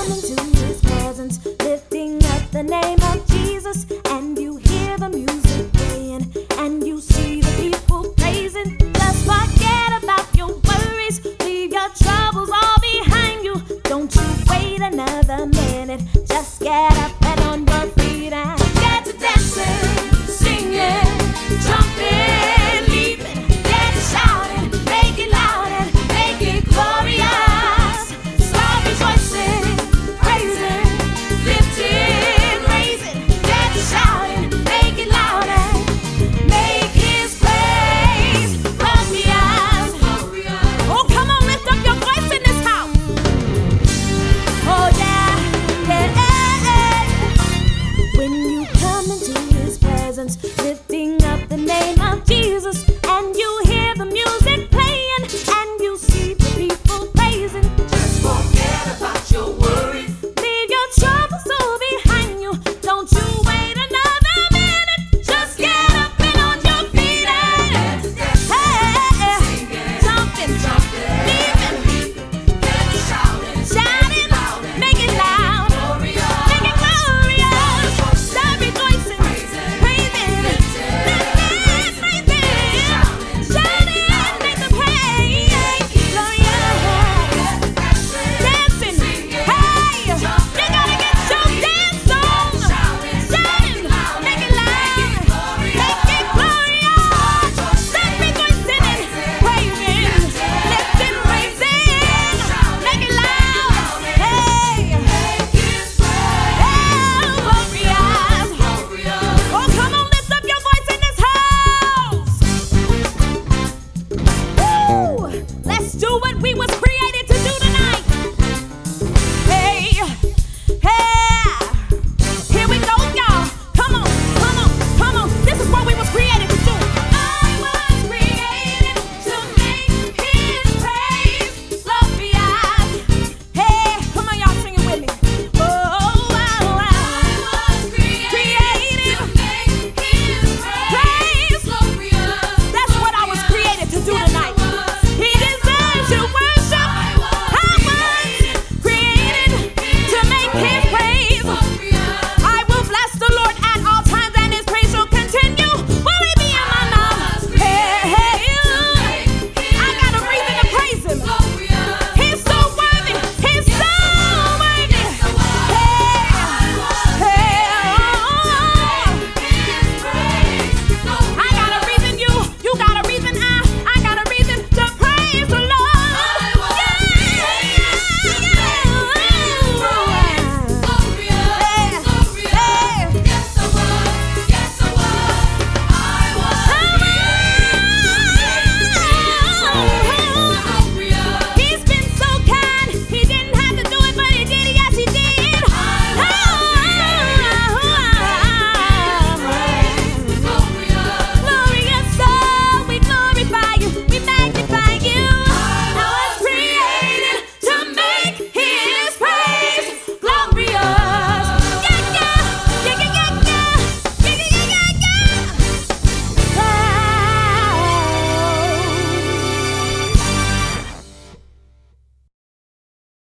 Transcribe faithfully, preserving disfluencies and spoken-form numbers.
come into his presence, lifting up the name of Jesus, and you hear the music playing, and you see the people praising. Just forget about your worries, leave your troubles all behind you. Don't you wait another minute, just get up and on your feet and